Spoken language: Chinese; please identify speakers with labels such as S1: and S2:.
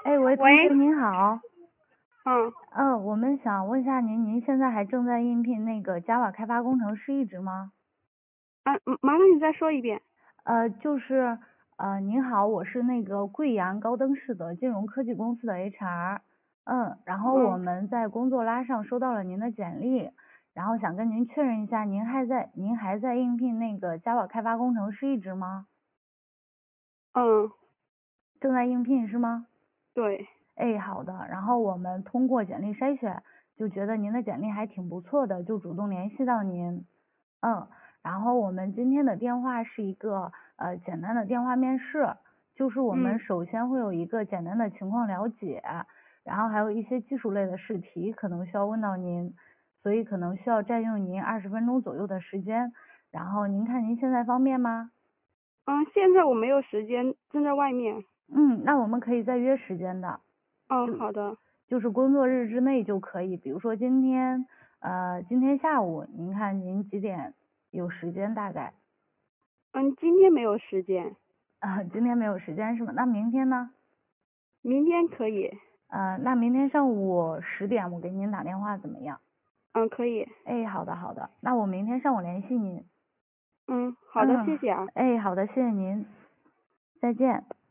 S1: 哎，喂，同学
S2: 喂，
S1: 您好。
S2: 嗯
S1: 我们想问一下您，您现在还正在应聘那个 Java 开发工程师一职吗？
S2: 麻烦你再说一遍。
S1: 就是您好，我是那个贵阳高登市的金融科技公司的 HR。然后我
S2: 嗯
S1: 们在工作拉上收到了您的简历，然后想跟您确认一下，您还在应聘那个 Java 开发工程师一职吗？
S2: 嗯，
S1: 正在应聘是吗？
S2: 对，
S1: 哎，好的。然后我们通过简历筛选，就觉得您的简历还挺不错的，就主动联系到您。然后我们今天的电话是一个简单的电话面试，就是我们
S2: 嗯
S1: 首先会有一个简单的情况了解，然后还有一些技术类的试题可能需要问到您，所以可能需要占用您20分钟左右的时间。然后您看您现在方便吗？
S2: 现在我没有时间，正在外面。
S1: 那我们可以再约时间的。
S2: 哦，
S1: 就
S2: 好的。
S1: 就是工作日之内就可以，比如说今天下午，您看您几点有时间大概？
S2: 今天没有时间，
S1: 今天没有时间是吗？那明天呢？
S2: 明天可以。
S1: 那明天上午10点我给您打电话怎么样？
S2: 可以。
S1: 哎，好的好的，那我明天上午联系您。
S2: 好的，
S1: 嗯，
S2: 谢谢啊。
S1: 哎，好的，谢谢您，再见。